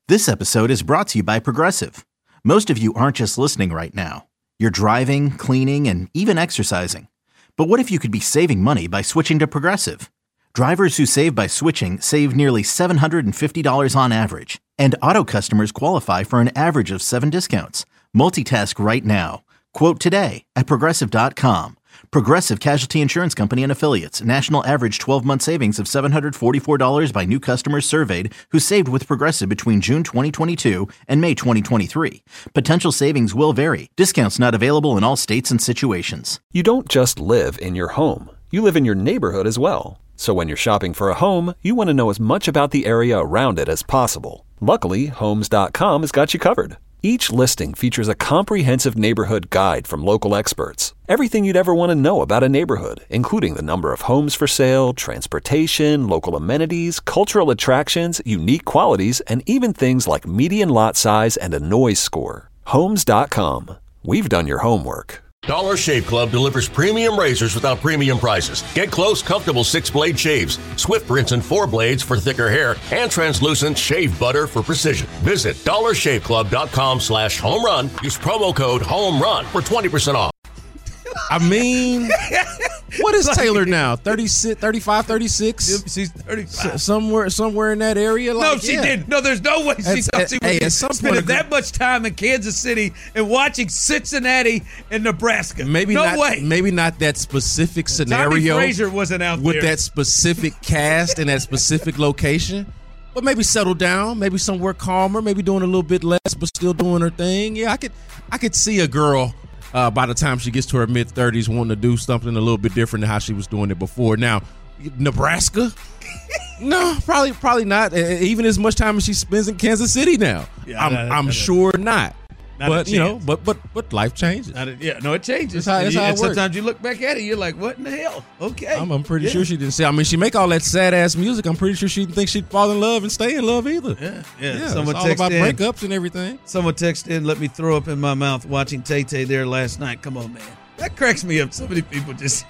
This episode is brought to you by Progressive. Most of you aren't just listening right now. You're driving, cleaning, and even exercising. But what if you could be saving money by switching to Progressive? Drivers who save by switching save nearly $750 on average. And auto customers qualify for an average of 7 discounts. Multitask right now. Quote today at Progressive.com. Progressive Casualty Insurance Company and Affiliates. National average 12-month savings of $744 by new customers surveyed who saved with Progressive between June 2022 and May 2023. Potential savings will vary. Discounts not available in all states and situations. You don't just live in your home. You live in your neighborhood as well. So when you're shopping for a home, you want to know as much about the area around it as possible. Luckily, Homes.com has got you covered. Each listing features a comprehensive neighborhood guide from local experts. Everything you'd ever want to know about a neighborhood, including the number of homes for sale, transportation, local amenities, cultural attractions, unique qualities, and even things like median lot size and a noise score. Homes.com. We've done your homework. Dollar Shave Club delivers premium razors without premium prices. Get close, comfortable 6-blade shaves, swift rinse and 4 blades for thicker hair, and translucent shave butter for precision. Visit dollarshaveclub.com/homerun. Use promo code HOMERUN for 20% off. I mean, what is Taylor now? 36, 35, 36? She's 35. Somewhere in that area? No, she didn't. No, there's no way she thought she was spending that much time in Kansas City and watching Cincinnati and Nebraska. Maybe not that specific scenario. Tommy Frazier wasn't out with there. That specific cast and that specific location. But maybe settle down, maybe somewhere calmer, maybe doing a little bit less but still doing her thing. Yeah, I could see a girl by the time she gets to her mid-30s wanting to do something a little bit different than how she was doing it before. Now, Nebraska? No, probably not. Even as much time as she spends in Kansas City now. Yeah, I'm sure not. But you know, but life changes. It changes. That's how it works. Sometimes you look back at it, you're like, "What in the hell?" Okay, I'm pretty sure she didn't say. I mean, she make all that sad ass music. I'm pretty sure she didn't think she'd fall in love and stay in love either. Yeah. Someone it's all about breakups and everything. Someone texted in, "Let me throw up in my mouth watching Tay-Tay there last night." Come on, man, that cracks me up. So many people just.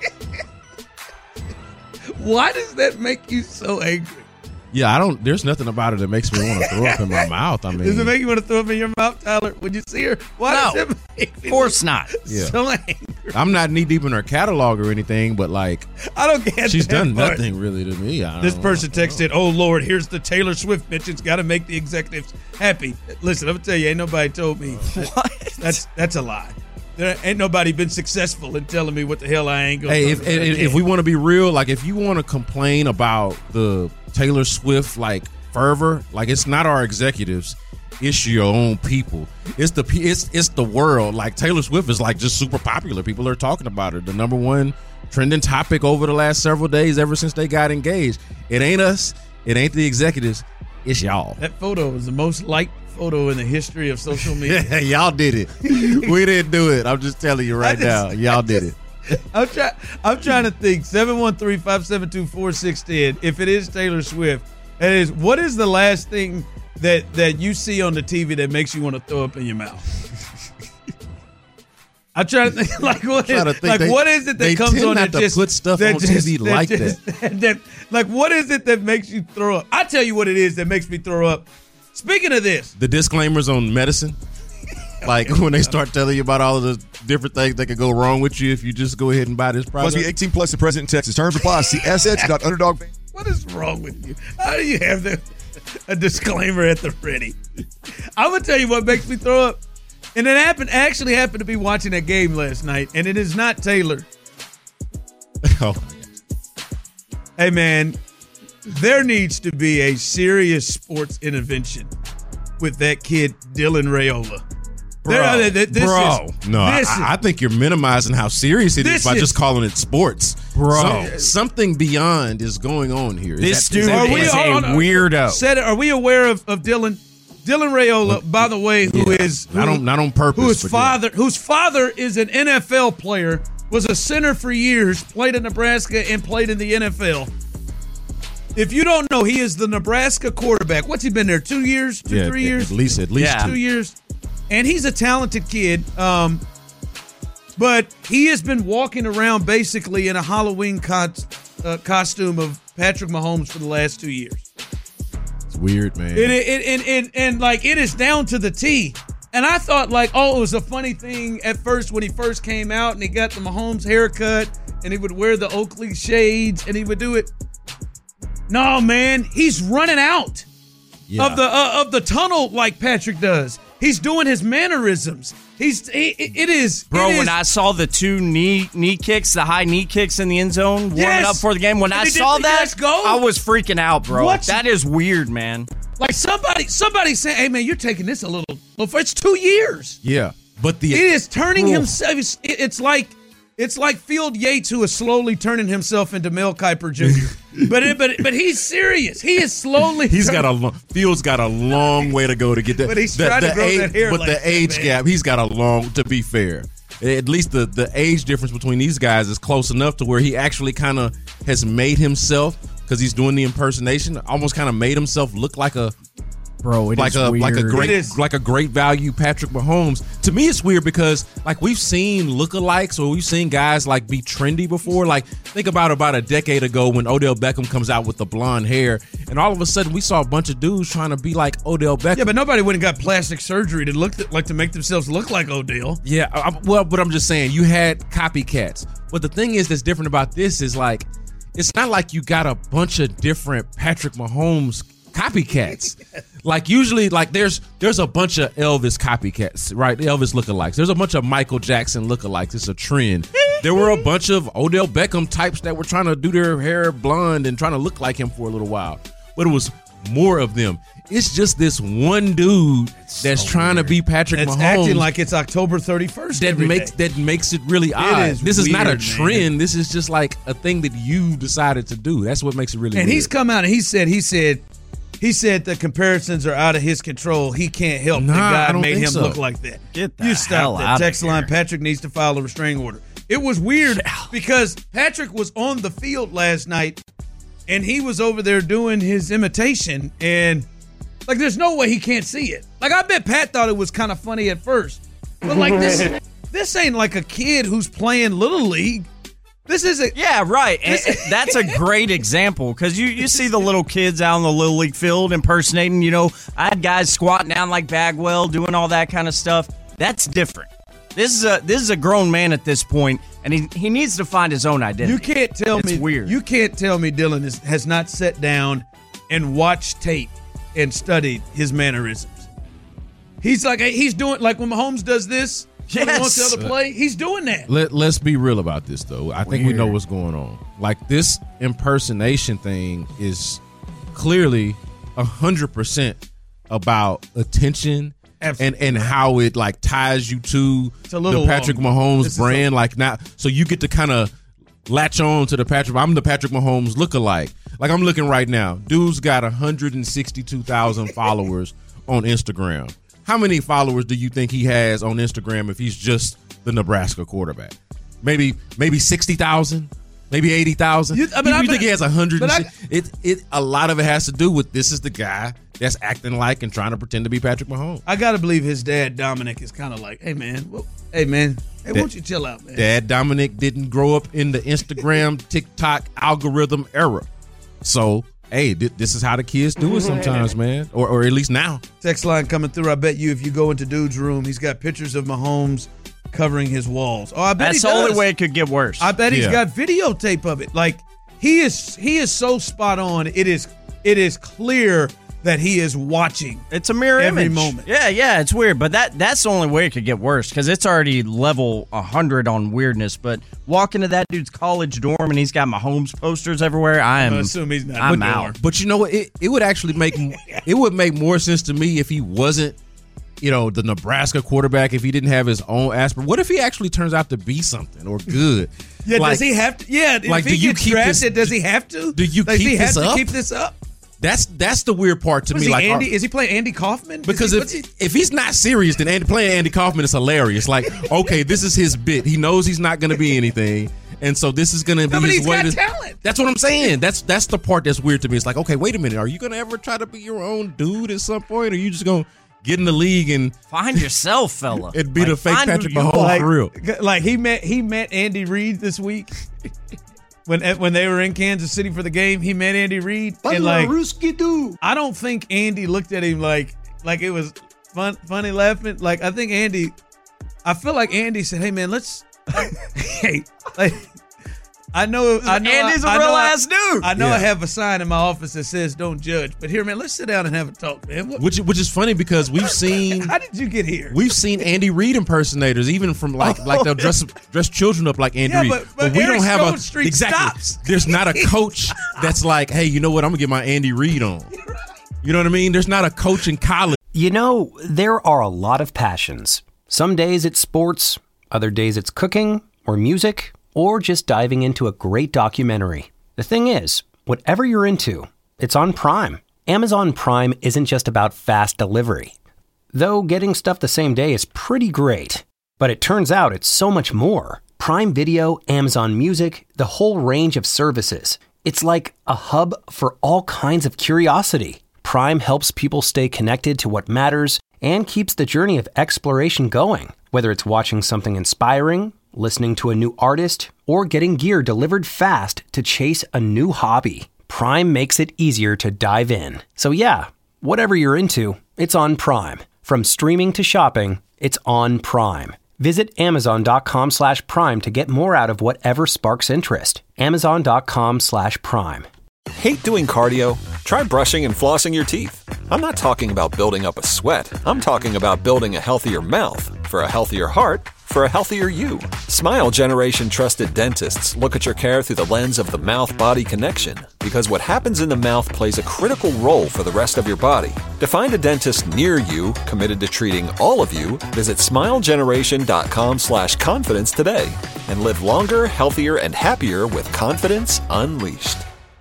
Why does that make you so angry? Yeah, there's nothing about it that makes me want to throw up in my mouth. I mean, does it make you want to throw up in your mouth, Tyler, when you see her? Why does it make me of course not. So angry? I'm not knee deep in her catalog or anything, but like, I don't get she's done part. Nothing really to me. This person texted, "Oh Lord, here's the Taylor Swift bitch. It's got to make the executives happy." Listen, I'm gonna tell you, ain't nobody told me that's a lie. There ain't nobody been successful in telling me what the hell I ain't gonna do. Hey, if we want to be real, like if you want to complain about the Taylor Swift like fervor, like it's not our executives, it's your own people. It's the world. Like Taylor Swift is like just super popular. People are talking about her. The number one trending topic over the last several days ever since they got engaged. It ain't us. It ain't the executives. It's y'all. That photo is the most liked photo in the history of social media. Y'all did it. We didn't do it. I'm just telling you right now. Y'all did it. I'm trying to think. 713-572-4610. If it is Taylor Swift, what is the last thing that you see on the TV that makes you want to throw up in your mouth? I'm trying to think. What is it that comes on that just put stuff on TV like that? Like, what is it that makes you throw up? I tell you what it is that makes me throw up. Speaking of this, the disclaimers on medicine. Like when they start telling you about all of the different things that could go wrong with you if you just go ahead and buy this product. Must be 18 plus and present in Texas. Terms apply. See assets.underdog. What is wrong with you? How do you have a disclaimer at the ready? I'm going to tell you what makes me throw up. And it actually happened to be watching that game last night, and it is not Taylor. Oh. Hey, man, there needs to be a serious sports intervention with that kid, Dylan Raiola. I think you're minimizing how serious it is by just calling it sports. Bro. Something beyond is going on here. This dude is a weirdo. Are we aware of Dylan? Dylan Raiola, by the way, not on purpose. Whose father is an NFL player, was a center for years, played in Nebraska and played in the NFL. If you don't know, he is the Nebraska quarterback. What's he been there? 2 years? 3 years? At least 2 years. And he's a talented kid. But he has been walking around basically in a Halloween costume of Patrick Mahomes for the last 2 years. weird, man. And like it is down to the T. And I thought like, it was a funny thing at first when he first came out and he got the Mahomes haircut and he would wear the Oakley shades and he would do it. No, man, he's running out of the tunnel like Patrick does. He's doing his mannerisms. When I saw the two knee kicks, the high knee kicks in the end zone, warming up for the game, when I saw that, I was freaking out, bro. What? That is weird, man. Like somebody saying, "Hey, man, you're taking this a little. It's 2 years." Yeah, but it is turning himself. It's like Field Yates, who is slowly turning himself into Mel Kiper Jr. but he's serious. He is slowly. Field's got a long way to go to get that. But he's trying to grow that hair. But the age gap, he's got a long. To be fair, at least the age difference between these guys is close enough to where he actually kind of has made himself, because he's doing the impersonation, almost kind of made himself look like a. Bro, like a great value Patrick Mahomes. To me, it's weird because like we've seen lookalikes or we've seen guys like be trendy before. Like think about a decade ago when Odell Beckham comes out with the blonde hair, and all of a sudden we saw a bunch of dudes trying to be like Odell Beckham. Yeah, but nobody went and got plastic surgery to make themselves look like Odell. Yeah, but I'm just saying you had copycats. But the thing is that's different about this is like it's not like you got a bunch of different Patrick Mahomes copycats. Like usually like there's a bunch of Elvis copycats, right? Elvis lookalikes. There's a bunch of Michael Jackson lookalikes. It's a trend. There were a bunch of Odell Beckham types that were trying to do their hair blonde and trying to look like him for a little while. But it was more of them. It's just this one dude that's trying to be Patrick Mahomes. Acting like it's October 31st. That makes it really odd. This is not a trend. Man. This is just like a thing that you decided to do. That's what makes it really weird. And he's come out and he said the comparisons are out of his control. He can't help the guy made him look like that. Get the hell out of Text line, Patrick needs to file a restraining order. It was weird because Patrick was on the field last night and he was over there doing his imitation, and like there's no way he can't see it. Like I bet Pat thought it was kind of funny at first. But like this ain't like a kid who's playing Little League. This is yeah, right. And that's a great example because you see the little kids out on the Little League field impersonating. You know, I had guys squatting down like Bagwell, doing all that kind of stuff. That's different. This is a grown man at this point, and he needs to find his own identity. You can't tell me weird. You can't tell me Dylan has not sat down and watched tape and studied his mannerisms. He's doing like when Mahomes does this. Yes. When he wants to play, he's doing that. Let's be real about this, though. I think we know what's going on. Like, this impersonation thing is clearly 100% about attention and how it, like, ties you to the Patrick Mahomes brand. Like, now, so you get to kind of latch on to the Patrick. I'm the Patrick Mahomes lookalike. Like, I'm looking right now. Dude's got 162,000 followers on Instagram. How many followers do you think he has on Instagram if he's just the Nebraska quarterback? Maybe 60,000, maybe 80,000. You think he has 100? A lot of it has to do with this is the guy that's acting like and trying to pretend to be Patrick Mahomes. I gotta believe his dad Dominic is kind of like, hey man, why don't you chill out, man? Dad Dominic didn't grow up in the Instagram, TikTok algorithm era, so. Hey, this is how the kids do it sometimes, man. Or at least now. Text line coming through. I bet you if you go into Dude's room, he's got pictures of Mahomes covering his walls. Oh, I bet that's the only way it could get worse. I bet he's got videotape of it. Like he is so spot on. It is clear that he is watching. It's a mirror every image. moment. Yeah, it's weird, but that's the only way it could get worse because it's already level 100 on weirdness. But walk into that dude's college dorm and he's got Mahomes posters everywhere. I assume he's not. I'm out. But you know what? It would actually make more sense to me if he wasn't, the Nebraska quarterback. If he didn't have his own aspirant. What if he actually turns out to be something or good? Yeah, does he have to? Yeah, like, if he gets drafted, does he have to? Do you keep this up? That's the weird part to me. Like, is he playing Andy Kaufman? Because if he's not serious, then playing Andy Kaufman is hilarious. Like, okay, this is his bit. He knows he's not going to be anything, and so this is going to be his way. He's got talent. That's what I'm saying. That's the part that's weird to me. It's like, okay, wait a minute. Are you going to ever try to be your own dude at some point, or are you just going to get in the league and find yourself, fella, and be the fake Patrick Mahomes for real? Like he met Andy Reid this week. when they were in Kansas City for the game, he met Andy Reid, and like I don't think Andy looked at him like it was funny laughing. Like I feel like Andy said, "Hey man, let's hey like." I know. Andy's a real ass dude. I know. I have a sign in my office that says "Don't judge," but here, man, let's sit down and have a talk, man. Which is funny because we've seen. How did you get here? We've seen Andy Reid impersonators, even from like they'll dress children up like Andy Reid. But we don't have exactly. Stops. There's not a coach that's like, hey, you know what? I'm gonna get my Andy Reid on. You know what I mean? There's not a coach in college. You know, there are a lot of passions. Some days it's sports, other days it's cooking or music, or just diving into a great documentary. The thing is, whatever you're into, it's on Prime. Amazon Prime isn't just about fast delivery. Though getting stuff the same day is pretty great. But it turns out it's so much more. Prime Video, Amazon Music, the whole range of services. It's like a hub for all kinds of curiosity. Prime helps people stay connected to what matters and keeps the journey of exploration going. Whether it's watching something inspiring, listening to a new artist, or getting gear delivered fast to chase a new hobby, Prime makes it easier to dive in. So yeah, whatever you're into, it's on Prime. From streaming to shopping, it's on Prime. Visit Amazon.com/Prime to get more out of whatever sparks interest. Amazon.com/Prime. Hate doing cardio? Try brushing and flossing your teeth. I'm not talking about building up a sweat. I'm talking about building a healthier mouth. For a healthier heart, for a healthier you. Smile Generation trusted dentists look at your care through the lens of the mouth-body connection, because what happens in the mouth plays a critical role for the rest of your body. To find a dentist near you committed to treating all of you, visit smilegeneration.com/confidence today and live longer, healthier, and happier with confidence unleashed.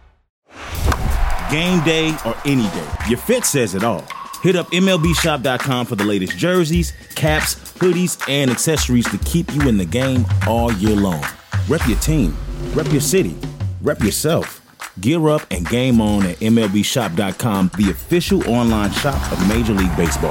Game day or any day, your fit says it all. Hit up MLBshop.com for the latest jerseys, caps, hoodies, and accessories to keep you in the game all year long. Rep your team, rep your city, rep yourself. Gear up and game on at MLBshop.com, the official online shop of Major League Baseball.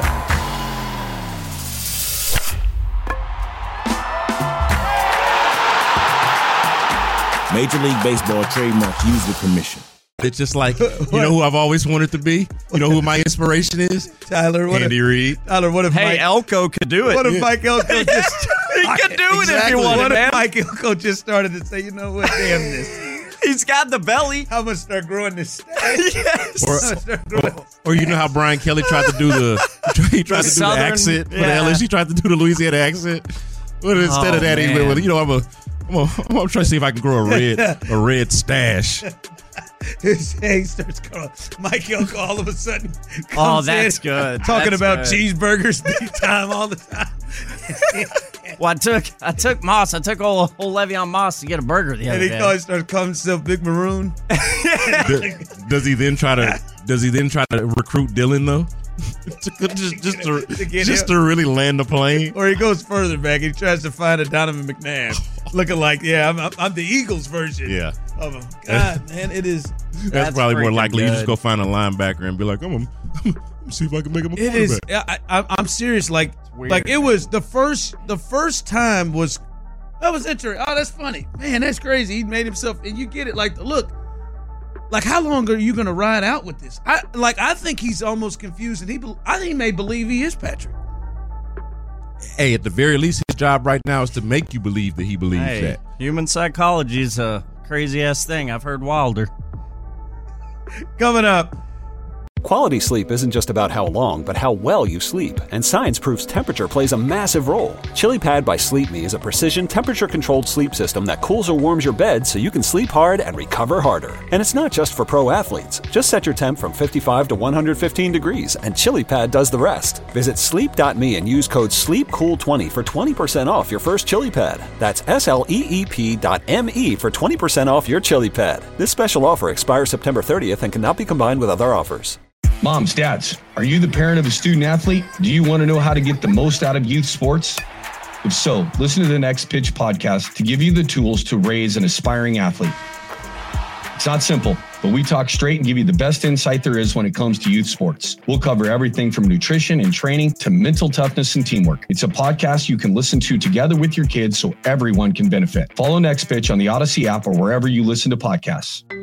Major League Baseball trademark used with permission. It's just like, you know who I've always wanted to be? You know who my inspiration is? Tyler, Andy Reid. Tyler, what if Mike Elko could do it? What if Mike Elko just... He could do it if you wanted, What man. if Mike Elko just started to say, you know what, damn this. He's got the belly. I'm going to start growing this stash. Yes. Or you know how Brian Kelly tried to do the accent for the LSU. He tried to do the Louisiana accent. But instead of that, he went with, I'm trying to see if I can grow a red stash. His head starts going. Mike Elko all of a sudden comes that's in, good. Talking That's about good. cheeseburgers big time all the time. Well, I took Moss. I took old Le'Veon Moss to get a burger the other day. And he always starts calling himself Big Maroon. Does he then try to recruit Dylan though? just to really land the plane? Or he goes further back. He tries to find a Donovan McNabb, looking like, I'm the Eagles version. Yeah. Of him. God, man, it is. That's probably more likely. good. You just go find a linebacker and be like, I'm see if I can make him a It is. quarterback. I'm serious. Like it was the first time was that was interesting. Oh, that's funny, man. That's crazy. He made himself, and you get it. Like look, like how long are you going to ride out with this? I think he's almost confused, and I think he may believe he is Patrick. Hey, at the very least, his job right now is to make you believe that he believes that. Human psychology is a crazy ass thing. I've heard Wilder. Coming up. Quality sleep isn't just about how long, but how well you sleep. And science proves temperature plays a massive role. ChiliPad by Sleep Me is a precision temperature-controlled sleep system that cools or warms your bed so you can sleep hard and recover harder. And it's not just for pro athletes. Just set your temp from 55 to 115 degrees, and ChiliPad does the rest. Visit sleep.me and use code SLEEPCOOL20 for 20% off your first ChiliPad. That's SLEEP.me for 20% off your ChiliPad. This special offer expires September 30th and cannot be combined with other offers. Moms, dads, are you the parent of a student athlete? Do you want to know how to get the most out of youth sports? If so, listen to the Next Pitch podcast to give you the tools to raise an aspiring athlete. It's not simple, but we talk straight and give you the best insight there is when it comes to youth sports. We'll cover everything from nutrition and training to mental toughness and teamwork. It's a podcast you can listen to together with your kids so everyone can benefit. Follow Next Pitch on the Odyssey app or wherever you listen to podcasts.